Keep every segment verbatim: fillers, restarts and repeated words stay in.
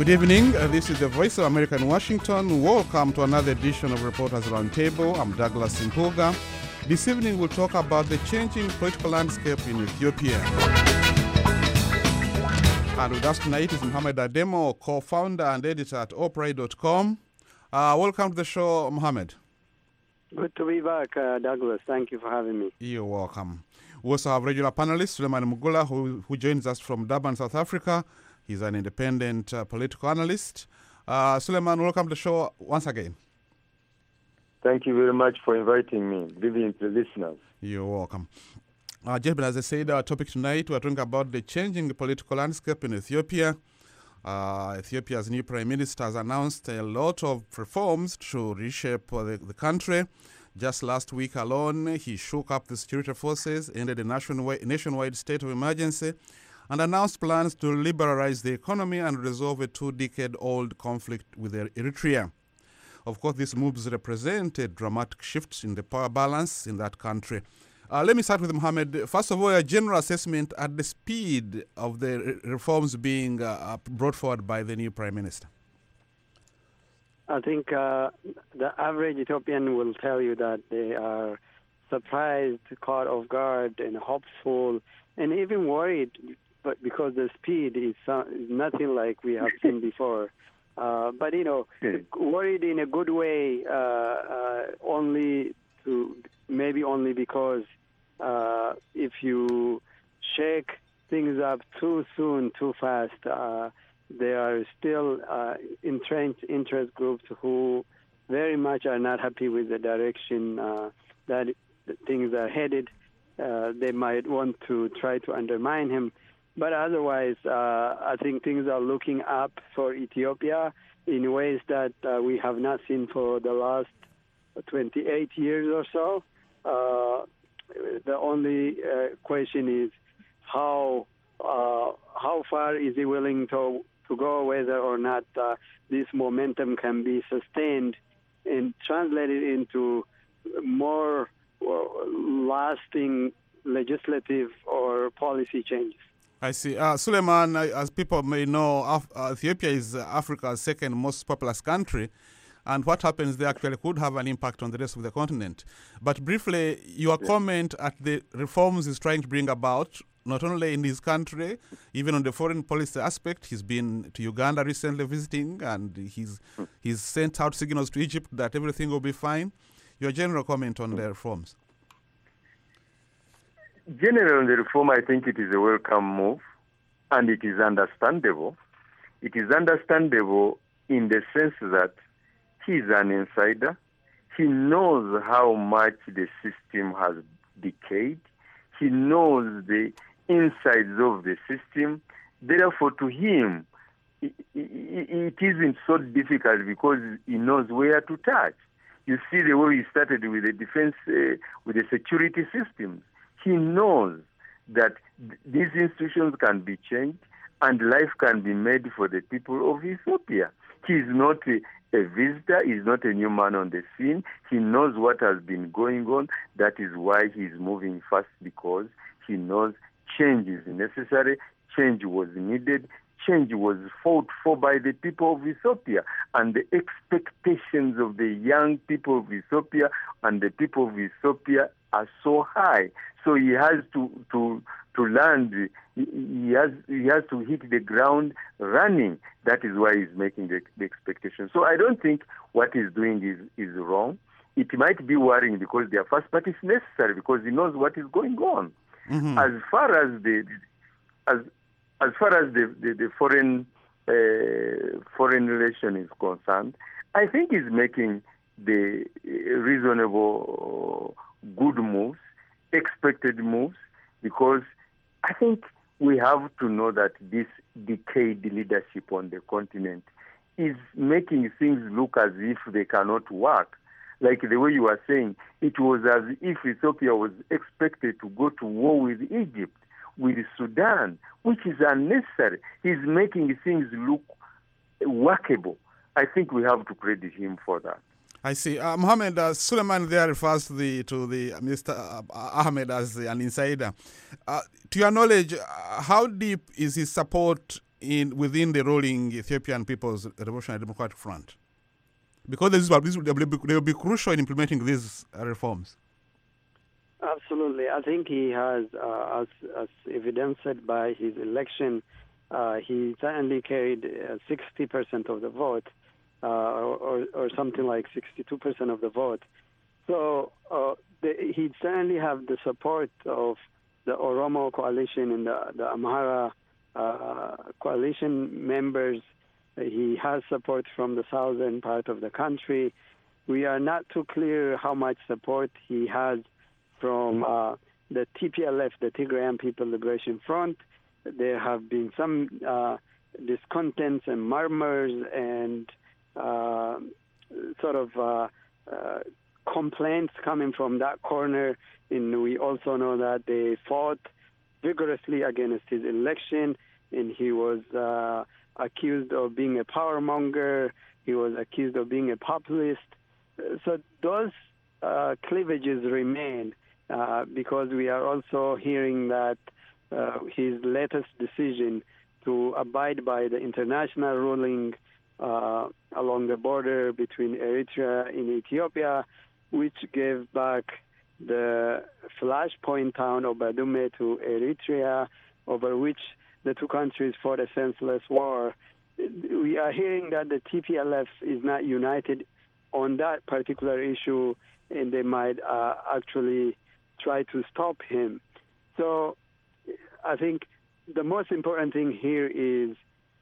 Good evening. Uh, this is the Voice of America in Washington. Welcome to another edition of Reporters Roundtable. I'm Douglas Simpuga. This evening we'll talk about the changing political landscape in Ethiopia. And with us tonight is Mohamed Ademo, co-founder and editor at Opera dot com. Uh, welcome to the show, Mohamed. Good to be back, uh, Douglas. Thank you for having me. You're welcome. We also have regular panelist Suleiman Mugula, who, who joins us from Durban, South Africa. He's an independent uh, political analyst. Uh, Suleiman, welcome to the show once again. Thank you very much for inviting me. Good evening to the listeners. You're welcome. Uh, gentlemen, as I said, our topic tonight, we're talking about the changing political landscape in Ethiopia. Uh, Ethiopia's new prime minister has announced a lot of reforms to reshape uh, the, the country. Just last week alone, he shook up the security forces, ended a nationwide, nationwide state of emergency, and announced plans to liberalize the economy and resolve a two-decade-old conflict with Eritrea. Of course, these moves represent a dramatic shift in the power balance in that country. Uh, let me start with Mohamed. First of all, a general assessment at the speed of the re- reforms being uh, brought forward by the new prime minister. I think uh, the average Ethiopian will tell you that they are surprised, caught off guard, and hopeful, and even worried, but because the speed is uh, nothing like we have seen before. Uh, but, you know, worried in a good way, uh, uh, only to maybe only because uh, if you shake things up too soon, too fast, uh, there are still uh, entrenched interest groups who very much are not happy with the direction uh, that things are headed. Uh, they might want to try to undermine him. But otherwise, uh, I think things are looking up for Ethiopia in ways that uh, we have not seen for the last twenty-eight years or so. Uh, the only uh, question is how uh, how far is he willing to to go, whether or not uh, this momentum can be sustained and translated into more uh, lasting legislative or policy changes. I see. Uh, Suleiman, uh, as people may know, Af- uh, Ethiopia is uh, Africa's second most populous country, and what happens there actually could have an impact on the rest of the continent. But briefly, your yeah. comment at the reforms he's trying to bring about, not only in his country, even on the foreign policy aspect. He's been to Uganda recently visiting, and he's hmm. he's sent out signals to Egypt that everything will be fine. Your general comment on hmm. the reforms? Generally, on the reform, I think it is a welcome move, and it is understandable. It is understandable in the sense that he is an insider. He knows how much the system has decayed. He knows the insides of the system. Therefore, to him, it, it, it isn't so difficult because he knows where to touch. You see the way he started with the defense, uh, with the security systems. He knows that th- these institutions can be changed and life can be made for the people of Ethiopia. He is not a, a visitor. He is not a new man on the scene. He knows what has been going on. That is why he is moving fast, because he knows change is necessary, change was needed, change was fought for by the people of Ethiopia, and the expectations of the young people of Ethiopia and the people of Ethiopia are so high. So he has to to to land. He has he has to hit the ground running. That is why he's making the, the expectation. So I don't think what he's doing is, is wrong. It might be worrying because they are fast, but it's necessary because he knows what is going on. Mm-hmm. As far as the as as far as the the, the foreign uh, foreign relation is concerned, I think he's making the reasonable, good moves, expected moves, because I think we have to know that this decayed leadership on the continent is making things look as if they cannot work. Like the way you were saying, it was as if Ethiopia was expected to go to war with Egypt, with Sudan, which is unnecessary. He's making things look workable. I think we have to credit him for that. I see. Uh, Mohamed, uh, Suleiman there refers to the, to the uh, Mister Uh, Ahmed as an insider. Uh, to your knowledge, uh, how deep is his support in within the ruling Ethiopian People's Revolutionary Democratic Front? Because this will, this will, they will be, they will be crucial in implementing these uh, reforms. Absolutely. I think he has, uh, as, as evidenced by his election, uh, he certainly carried uh, sixty percent of the vote, uh, or, or something like sixty-two percent of the vote. So uh, the, he certainly have the support of the Oromo coalition and the, the Amhara uh, coalition members. He has support from the southern part of the country. We are not too clear how much support he has from uh, the T P L F, the Tigrayan People Liberation Front. There have been some uh, discontents and murmurs and uh, sort of uh, uh, complaints coming from that corner. And we also know that they fought vigorously against his election, and he was uh, accused of being a power monger. He was accused of being a populist. So those uh, cleavages remain uh, because we are also hearing that uh, his latest decision to abide by the international ruling uh, along the border between Eritrea and Ethiopia, which gave back the flashpoint town of Badume to Eritrea, over which the two countries fought a senseless war. We are hearing that the T P L F is not united on that particular issue, and they might uh, actually try to stop him. So I think the most important thing here is,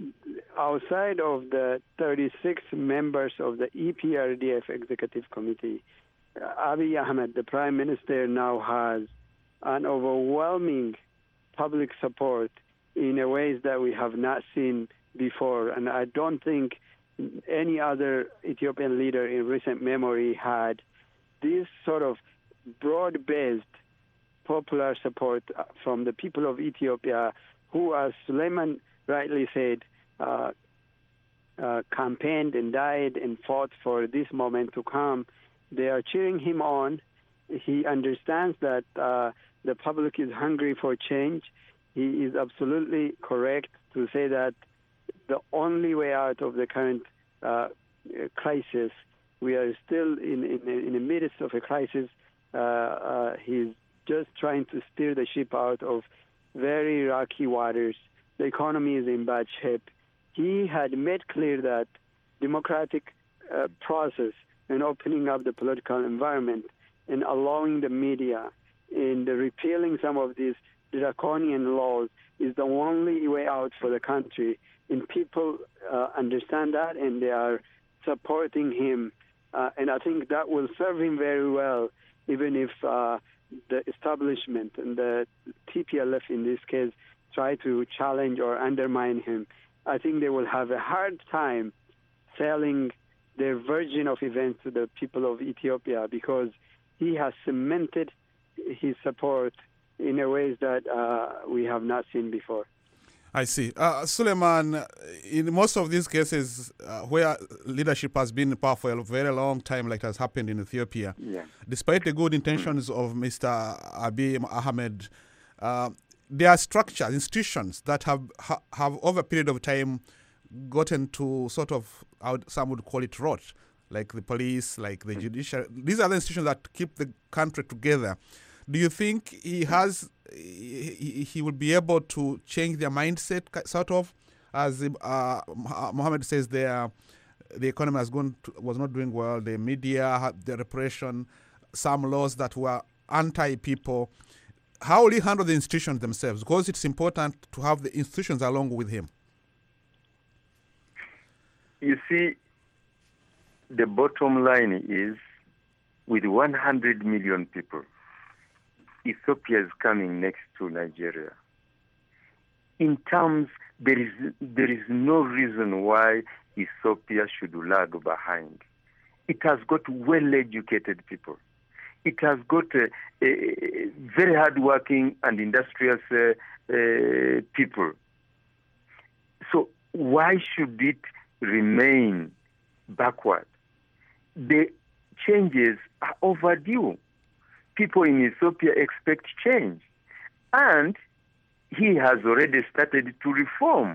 outside of the thirty-six members of the E P R D F Executive Committee, Abiy Ahmed, the Prime Minister, now has an overwhelming public support in a ways that we have not seen before. And I don't think any other Ethiopian leader in recent memory had this sort of broad-based popular support from the people of Ethiopia who, as Suleiman rightly said, uh, uh, campaigned and died and fought for this moment to come. They are cheering him on. He understands that uh, the public is hungry for change. He is absolutely correct to say that the only way out of the current uh, crisis, we are still in, in, in the midst of a crisis. Uh, uh, he's just trying to steer the ship out of very rocky waters. The economy is in bad shape. He had made clear that democratic uh, process and opening up the political environment and allowing the media and repealing some of these draconian laws is the only way out for the country. And people uh, understand that, and they are supporting him. Uh, and I think that will serve him very well, even if uh, the establishment and the T P L F in this case try to challenge or undermine him. I think they will have a hard time selling their version of events to the people of Ethiopia, because he has cemented his support in a ways that uh, we have not seen before. I see. Uh, Suleiman, in most of these cases uh, where leadership has been in power for a very long time, like has happened in Ethiopia, yeah. despite the good intentions of Mister Abiy Ahmed, uh, there are structures, institutions that have, ha- have over a period of time gotten to sort of, some would call it rot, like the police, like the judiciary. These are the institutions that keep the country together. Do you think he has, he, he will be able to change their mindset, sort of, as uh, Mohammed says, their, the economy has gone to, was not doing well, the media, the repression, some laws that were anti-people. How will he handle the institutions themselves? Because it's important to have the institutions along with him. You see, the bottom line is, with one hundred million people, Ethiopia is coming next to Nigeria. In terms, there is there is no reason why Ethiopia should lag behind. It has got well-educated people. It has got uh, uh, very hard-working and industrious uh, uh, people. So why should it remain backward? The changes are overdue. People in Ethiopia expect change. And he has already started to reform.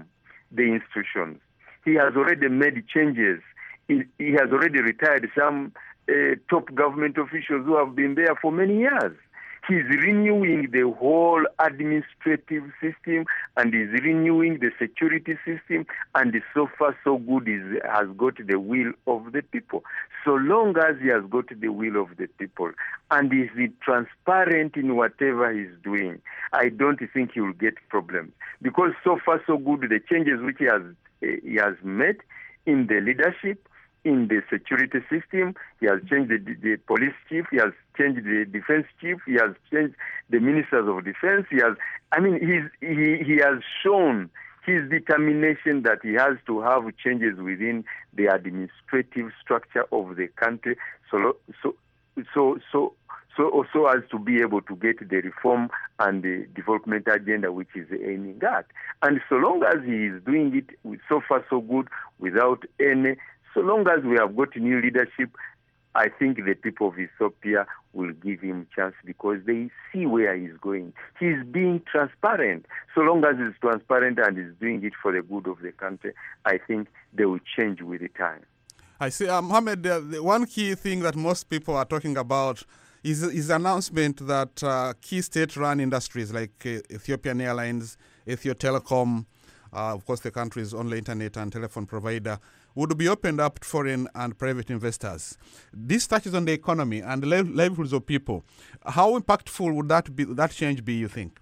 the institutions. He has already made changes. He, he has already retired some uh, top government officials who have been there for many years. He's renewing the whole administrative system, and he's renewing the security system, and so far so good is has got the will of the people. So long as he has got the will of the people and is transparent in whatever he's doing, I don't think he will get problems. Because so far so good, the changes which he has uh, he has made in the leadership, in the security system, he has changed the, the police chief, he has changed the defense chief, he has changed the ministers of defense, he has, I mean, he's, he, he has shown his determination that he has to have changes within the administrative structure of the country, so, so, so, so, so, so as to be able to get the reform and the development agenda which is aiming at. And so long as he is doing it so far so good without any So long as we have got new leadership, I think the people of Ethiopia will give him a chance because they see where he's going. He's being transparent. So long as he's transparent and he's doing it for the good of the country, I think they will change with the time. I see. Uh, Mohammed, uh, the one key thing that most people are talking about is his announcement that uh, key state-run industries like uh, Ethiopian Airlines, Ethio Telecom, uh, of course the country's only internet and telephone provider, would be opened up to foreign and private investors. This touches on the economy and the livelihoods of people. How impactful would that be? That change be, you think?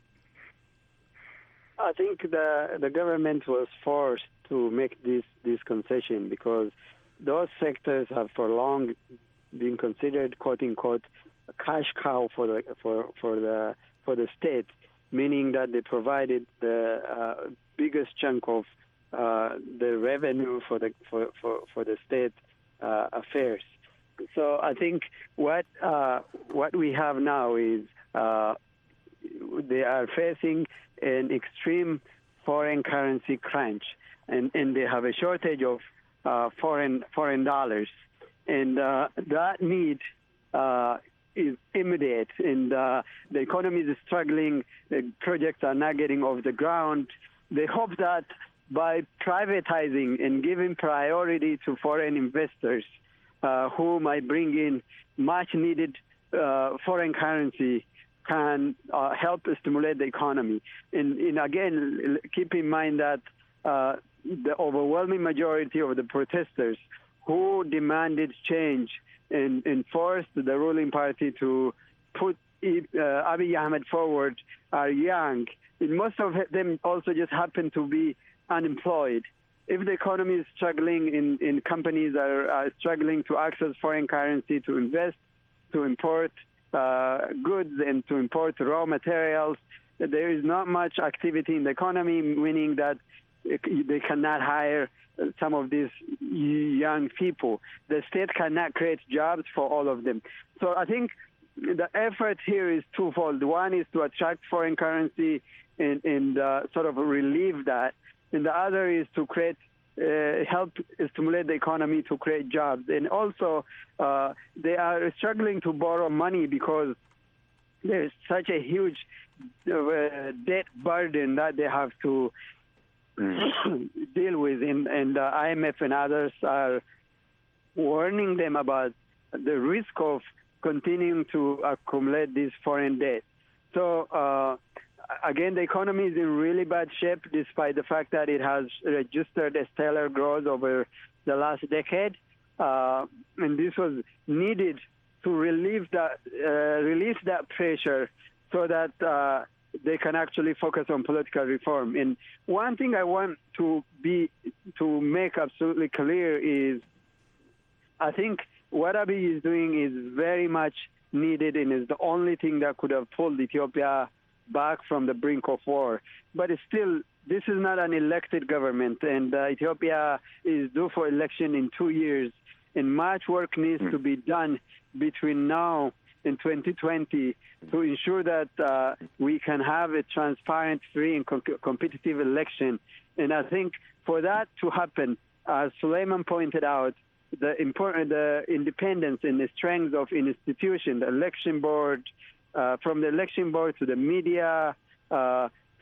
I think the the government was forced to make this, this concession because those sectors have for long been considered, quote unquote, a cash cow for the for for the for the state, meaning that they provided the uh, biggest chunk of Uh, the revenue for the for, for, for the state uh, affairs. So I think what uh, what we have now is uh, they are facing an extreme foreign currency crunch, and, and they have a shortage of uh, foreign foreign dollars, and uh, that need uh, is immediate, and uh, the economy is struggling. The projects are not getting off the ground. They hope that by privatizing and giving priority to foreign investors uh, who might bring in much-needed uh, foreign currency can uh, help stimulate the economy. And, and again, keep in mind that uh, the overwhelming majority of the protesters who demanded change and, and forced the ruling party to put uh, Abiy Ahmed forward are young. And most of them also just happen to be unemployed. If the economy is struggling, in, in companies are, are struggling to access foreign currency, to invest, to import uh, goods and to import raw materials, there is not much activity in the economy, meaning that they cannot hire some of these young people. The state cannot create jobs for all of them. So I think the effort here is twofold. One is to attract foreign currency and, and uh, sort of relieve that. And the other is to create, uh, help stimulate the economy to create jobs. And also, uh, they are struggling to borrow money because there's such a huge uh, debt burden that they have to deal with. And, and the I M F and others are warning them about the risk of continuing to accumulate this foreign debt. So, uh, Again, the economy is in really bad shape, despite the fact that it has registered a stellar growth over the last decade. Uh, and this was needed to relieve that, uh, release that pressure so that uh, they can actually focus on political reform. And one thing I want to be to make absolutely clear is I think what Abiy is doing is very much needed and is the only thing that could have pulled Ethiopia back from the brink of war. But still, this is not an elected government, and uh, Ethiopia is due for election in two years, and much work needs to be done between now and twenty twenty to ensure that uh, we can have a transparent, free, and co- competitive election. And I think for that to happen, as Suleiman pointed out, the important, the independence and the strength of an institution, the election board, Uh, from the election board to the media, uh,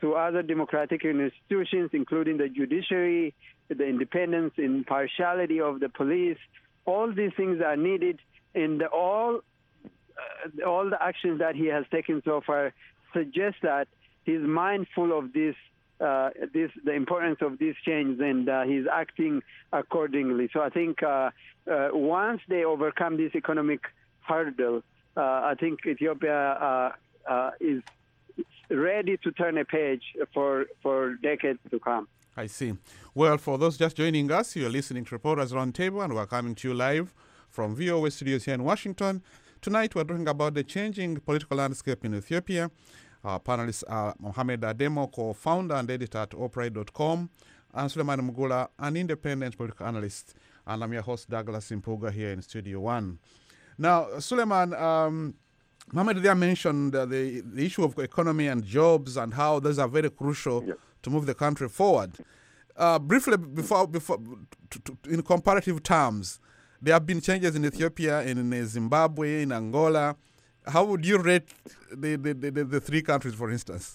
to other democratic institutions, including the judiciary, the independence, impartiality of the police. All these things are needed, and all uh, all the actions that he has taken so far suggest that he's mindful of this, uh, this the importance of this change, and uh, he's acting accordingly. So I think uh, uh, once they overcome this economic hurdle, uh, I think Ethiopia uh, uh, is ready to turn a page for, for decades to come. I see. Well, for those just joining us, you're listening to Reporters Roundtable, and we're coming to you live from V O A studios here in Washington. Tonight, we're talking about the changing political landscape in Ethiopia. Our panelists are Mohamed Ademo, co-founder and editor at Oprah dot com, and Suleiman Mugula, an independent political analyst. And I'm your host, Douglas Impuga, here in Studio One. Now, Suleiman, um, Mohamed there mentioned uh, the, the issue of economy and jobs and how those are very crucial yeah. to move the country forward. Uh, briefly, before, before to, to, in comparative terms, there have been changes in Ethiopia, in Zimbabwe, in Angola. How would you rate the, the, the, the three countries, for instance?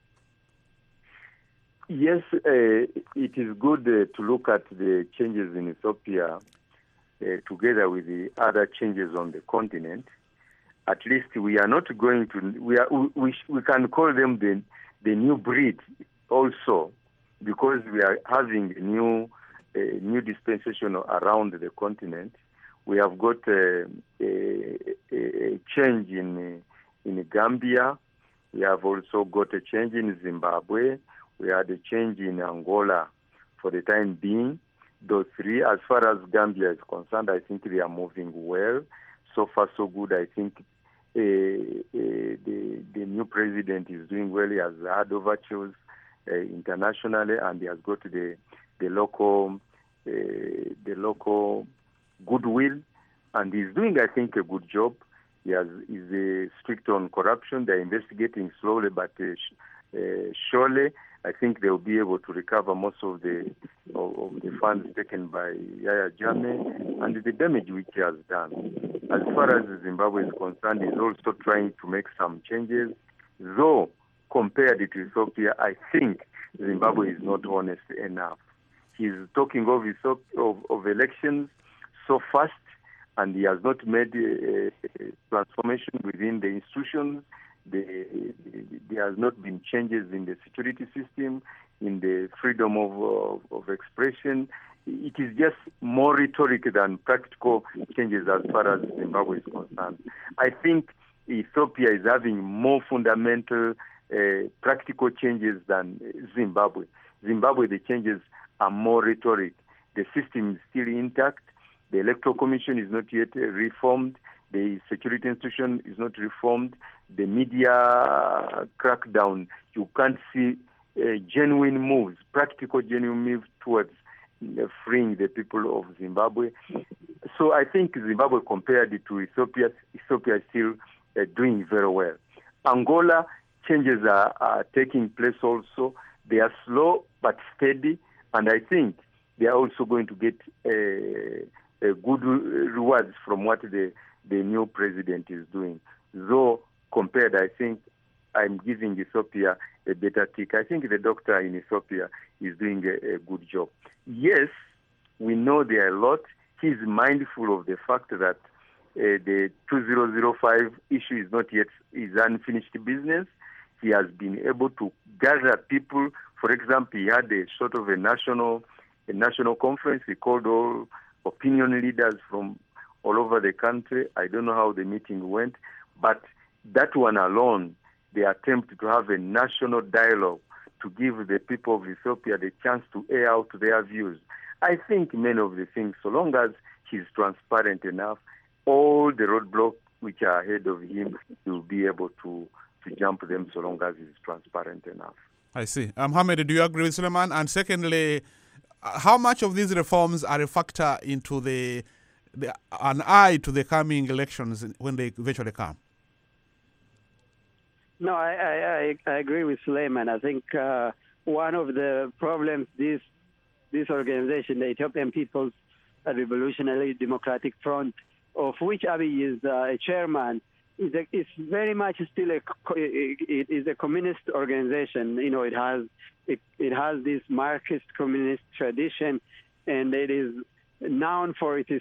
Yes, uh, it is good uh, to look at the changes in Ethiopia uh, together with the other changes on the continent. At least we are not going to, we are, we, we can call them the, the new breed also, because we are having a new, uh, new dispensation around the continent. We have got a, a, a change in, in Gambia. We have also got a change in Zimbabwe. We had a change in Angola for the time being. Those three, as far as Gambia is concerned, I think they are moving well. So far, so good. I think uh, uh, the, the new president is doing well. He has had overtures uh, internationally, and he has got the the local uh, the local goodwill, and he's doing, I think, a good job. He has is uh, strict on corruption. They're investigating slowly, but uh, sh- uh, surely, I think they'll be able to recover most of the of, of the funds taken by Yahya Jammeh and the damage which he has done. As far as Zimbabwe is concerned, he's also trying to make some changes. Though, compared to Ethiopia, I think Zimbabwe is not honest enough. He's talking of, of, of elections so fast, and he has not made a, a transformation within the institutions. The, there has not been changes in the security system, in the freedom of, of, of expression. It is just more rhetoric than practical changes as far as Zimbabwe is concerned. I think Ethiopia is having more fundamental uh, practical changes than Zimbabwe. Zimbabwe, the changes are more rhetoric. The system is still intact. The Electoral Commission is not yet reformed. The security institution is not reformed. The media crackdown, you can't see uh, genuine moves, practical genuine moves towards uh, freeing the people of Zimbabwe. So I think Zimbabwe, compared to Ethiopia, Ethiopia is still uh, doing very well. Angola, changes are, are taking place also. They are slow but steady, and I think they are also going to get uh, uh, good rewards from what the, the new president is doing. Though, compared, I think I'm giving Ethiopia a better tick. I think the doctor in Ethiopia is doing a, a good job. Yes, we know there are a lot. He's mindful of the fact that uh, the two thousand five issue is not yet is unfinished business. He has been able to gather people. For example, he had a sort of a national a national conference. He called all opinion leaders from all over the country. I don't know how the meeting went, but that one alone, the attempt to have a national dialogue to give the people of Ethiopia the chance to air out their views. I think many of the things, so long as he's transparent enough, all the roadblocks which are ahead of him, he'll be able to, to jump them so long as he's transparent enough. I see. Um, Mohamed, do you agree with Suleiman? And secondly, how much of these reforms are a factor into the, the an eye to the coming elections when they eventually come? No, I, I, I agree with Suleiman. I think uh, one of the problems this this organization, the Ethiopian People's Revolutionary Democratic Front, of which Abiy is uh, a chairman, is a, it's very much still a it is a communist organization. You know, it has it, it has this Marxist communist tradition, and it is known for its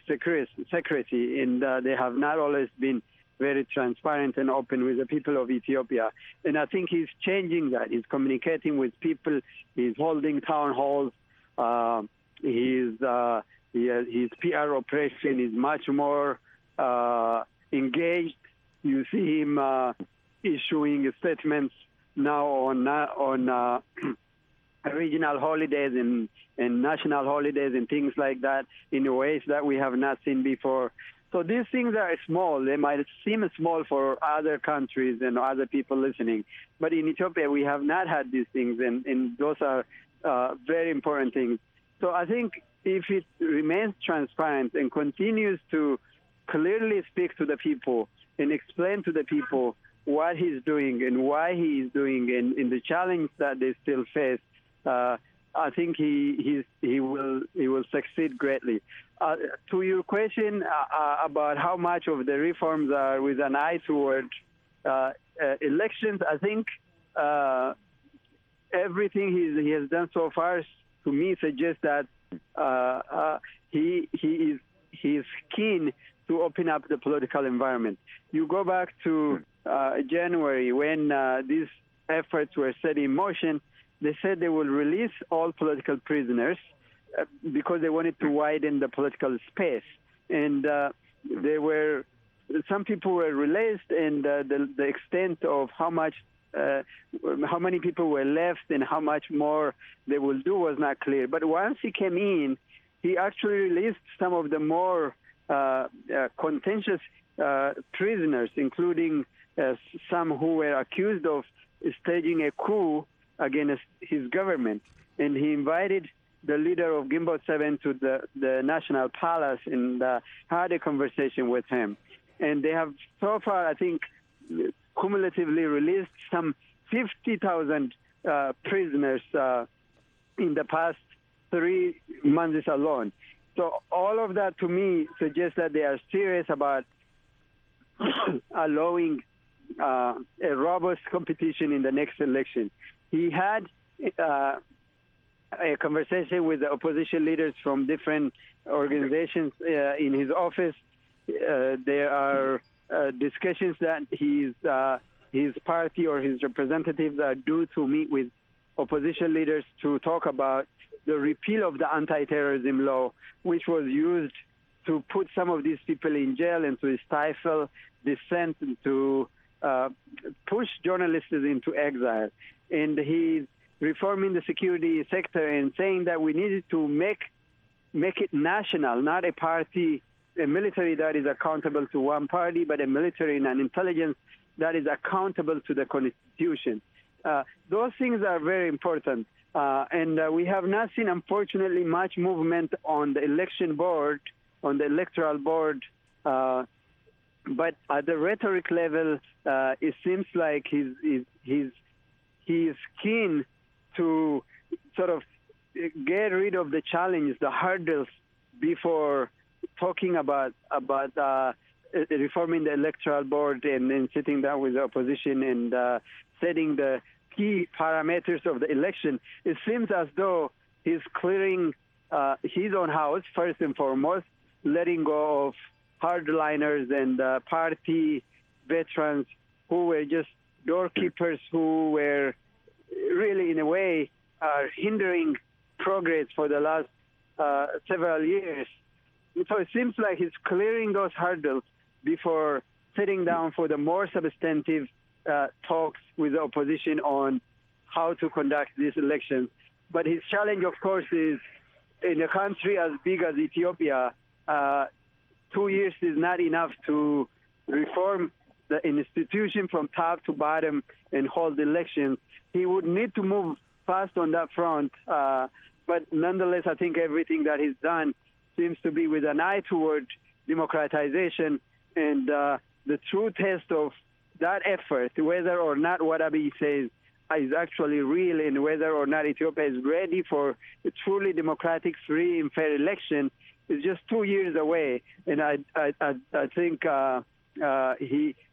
secrecy, and uh, they have not always been very transparent and open with the people of Ethiopia. And I think he's changing that. He's communicating with people. He's holding town halls. Uh, he's, uh, he, his P R operation is much more uh, engaged. You see him uh, issuing statements now on uh, on uh, regional holidays and, and national holidays and things like that in ways that we have not seen before. So these things are small. They might seem small for other countries and other people listening. But in Ethiopia, we have not had these things, and, and those are uh, very important things. So I think if it remains transparent and continues to clearly speak to the people and explain to the people what he's doing and why he is doing and, and the challenge that they still face, uh, I think he he's, he will he will succeed greatly. Uh, to your question uh, about how much of the reforms are with an eye toward uh, uh, elections, I think uh, everything he's, he has done so far, to me, suggests that uh, uh, he he is he is keen to open up the political environment. You go back to uh, January when uh, these efforts were set in motion. They said they will release all political prisoners uh, because they wanted to widen the political space. And uh, there were some people were released, and uh, the, the extent of how much, uh, how many people were left, and how much more they will do was not clear. But once he came in, he actually released some of the more uh, uh, contentious uh, prisoners, including uh, some who were accused of staging a coup against his government. And he invited the leader of Gimbot seven to the, the National Palace and uh, had a conversation with him. And they have so far, I think, cumulatively released some fifty thousand uh, prisoners uh, in the past three months alone. So all of that, to me, suggests that they are serious about allowing uh, a robust competition in the next election. He had uh, a conversation with the opposition leaders from different organizations uh, in his office. Uh, there are uh, discussions that his uh, his party or his representatives are due to meet with opposition leaders to talk about the repeal of the anti-terrorism law, which was used to put some of these people in jail and to stifle dissent and to uh, push journalists into exile. And he's reforming the security sector and saying that we needed to make make it national, not a party, a military that is accountable to one party, but a military and an intelligence that is accountable to the Constitution. Uh, those things are very important. Uh, and uh, we have not seen, unfortunately, much movement on the election board, on the electoral board. Uh, but at the rhetoric level, uh, it seems like he's, he's, he's he is keen to sort of get rid of the challenge, the hurdles, before talking about about uh, reforming the electoral board and, and sitting down with the opposition and uh, setting the key parameters of the election. It seems as though he's clearing uh, his own house, first and foremost, letting go of hardliners and uh, party veterans who were just doorkeepers who were really, in a way, are hindering progress for the last uh, several years. So it seems like he's clearing those hurdles before sitting down for the more substantive uh, talks with the opposition on how to conduct these elections. But his challenge, of course, is in a country as big as Ethiopia, uh, two years is not enough to reform the institution from top to bottom and hold elections. He would need to move fast on that front. Uh, but nonetheless, I think everything that he's done seems to be with an eye toward democratization. And uh, the true test of that effort, whether or not what Abiy says is actually real and whether or not Ethiopia is ready for a truly democratic, free and fair election, is just two years away. And I, I, I, I think uh, uh, he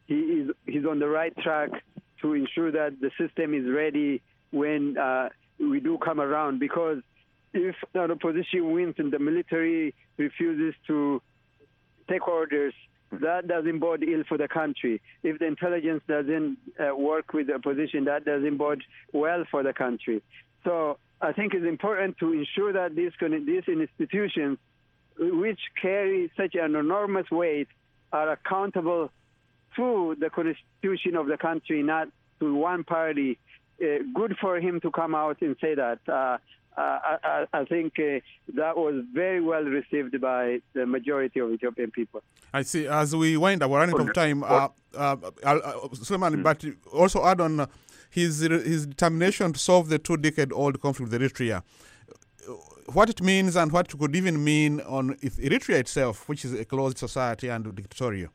he is he's on the right track to ensure that the system is ready when uh, we do come around. Because if the opposition wins and the military refuses to take orders, that doesn't bode ill for the country. If the intelligence doesn't uh, work with the opposition, that doesn't bode well for the country. So I think it's important to ensure that these, these institutions, which carry such an enormous weight, are accountable to the constitution of the country, not to one party. Uh, good for him to come out and say that. Uh, Uh, I, I think uh, that was very well received by the majority of Ethiopian people. I see. As we wind up, we're running out of time. Uh, uh, uh, Suleiman, mm. but also add on uh, his his determination to solve the two-decade-old conflict with Eritrea. What it means and what it could even mean on Eritrea itself, which is a closed society and dictatorial.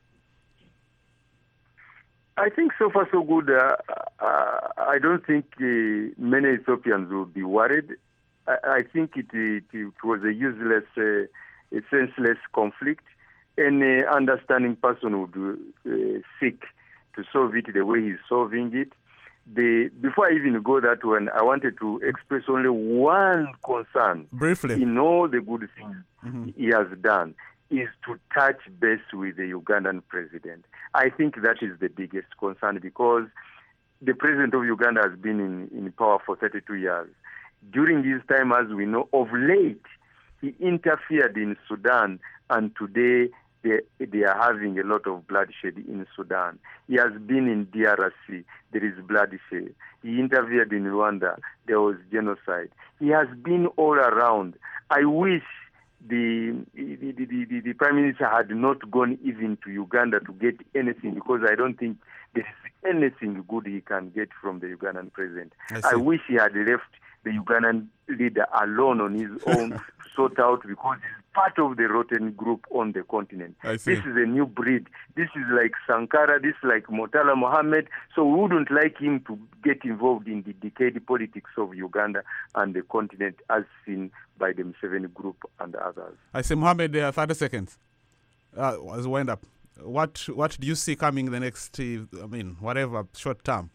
I think so far so good. Uh, uh, I don't think uh, many Ethiopians will be worried. I think it, it, it was a useless, uh, a senseless conflict. Any understanding person would uh, seek to solve it the way he's solving it. The, before I even go that one, I wanted to express only one concern. Briefly. In all the good things mm-hmm. he has done, is to touch base with the Ugandan president. I think that is the biggest concern, because the president of Uganda has been in, in power for thirty-two years. During this time, as we know, of late, he interfered in Sudan, and today they, they are having a lot of bloodshed in Sudan. He has been in D R C, there is bloodshed. He interfered in Rwanda, there was genocide. He has been all around. I wish the the, the, the, the Prime Minister had not gone even to Uganda to get anything, because I don't think there is anything good he can get from the Ugandan president. I, I wish he had left the Ugandan leader alone on his own, sort out, because he's part of the rotten group on the continent. This is a new breed. This is like Sankara, this is like Murtala Mohammed. So we wouldn't like him to get involved in the decayed politics of Uganda and the continent as seen by the Museveni group and others. I say, Mohammed, uh, thirty seconds. Uh, as wind up. What, what do you see coming the next, uh, I mean, whatever, short term?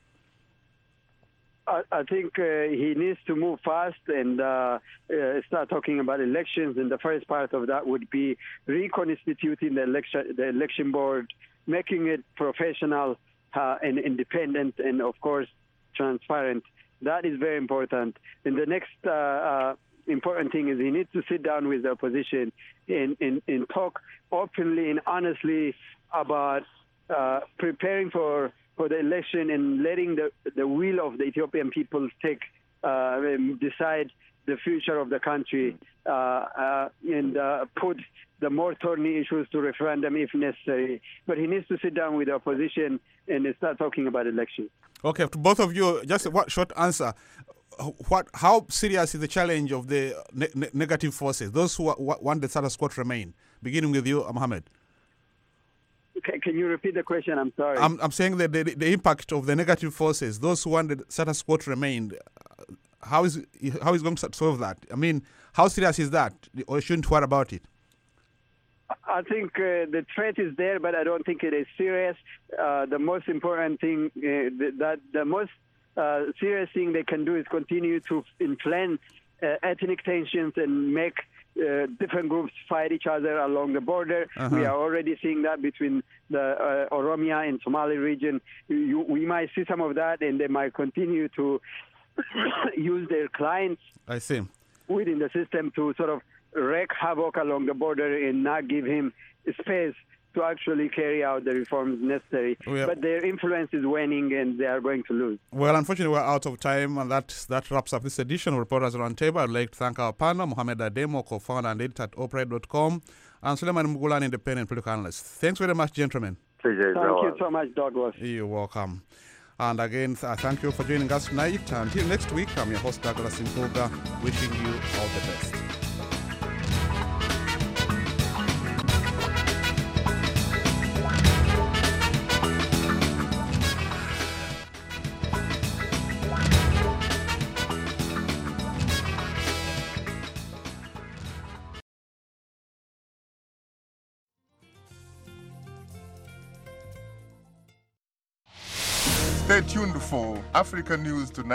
I think uh, he needs to move fast and uh, uh, start talking about elections. And the first part of that would be reconstituting the election, the election board, making it professional uh, and independent, and of course transparent. That is very important. And the next uh, uh, important thing is he needs to sit down with the opposition and, and, and talk openly and honestly about uh, preparing for. for the election and letting the, the will of the Ethiopian people take uh, decide the future of the country uh, uh, and uh, put the more thorny issues to referendum if necessary. But he needs to sit down with the opposition and start talking about elections. Okay, to both of you, just a short answer. What? How serious is the challenge of the ne- ne- negative forces, those who w- want the status quo to remain? Beginning with you, Mohammed. Can you repeat the question? I'm sorry. I'm, I'm saying that the, the impact of the negative forces, those who want the status quo to remain, how is how is going to solve that? I mean, how serious is that? Or shouldn't worry about it? I think uh, the threat is there, but I don't think it is serious. Uh, the most important thing, uh, that the most uh, serious thing they can do is continue to inflame uh, ethnic tensions and make Uh, different groups fight each other along the border. Uh-huh. We are already seeing that between the uh, Oromia and Somali region. You, we might see some of that, and they might continue to use their clients I see. within the system to sort of wreak havoc along the border and not give him space to actually carry out the reforms necessary. Are, but their influence is waning and they are going to lose. Well, unfortunately, we're out of time, and that that wraps up this edition of Reporters Roundtable. I'd like to thank our panel, Mohammed Ademo, co-founder and editor at Operate dot com, and Suleiman Mugulani, independent political analyst. Thanks very much, gentlemen. Thank you so much, Douglas. You're welcome. And again, uh, thank you for joining us tonight. Until next week, I'm your host, Douglas Impuga, wishing you all the best. Stay tuned for African News Tonight.